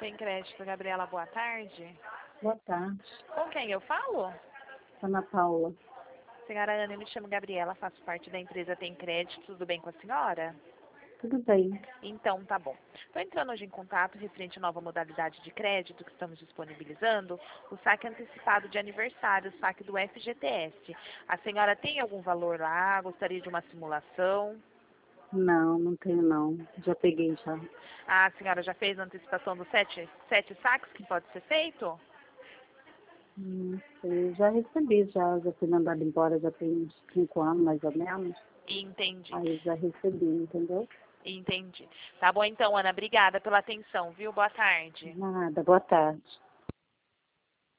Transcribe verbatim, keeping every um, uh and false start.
Tem crédito, Gabriela, boa tarde. Boa tarde, Com quem eu falo? Ana Paula. Senhora Ana, eu me chamo Gabriela, faço parte da empresa Tem Crédito, tudo bem com a senhora? Tudo bem? Então, tá bom. Estou entrando hoje em contato referente à nova modalidade de crédito que estamos disponibilizando, o saque antecipado de aniversário, o saque do F G T S. A senhora tem algum valor lá? Gostaria de uma simulação? Não, não tenho não. Já peguei já. A senhora já fez a antecipação dos sete, sete saques que pode ser feito? Não sei, já recebi já, já fui mandada embora já tem uns cinco anos mais ou menos. Entendi, Aí já recebi, entendeu? entendi. Tá bom então, Ana, obrigada pela atenção, viu? Boa tarde. Nada, boa tarde.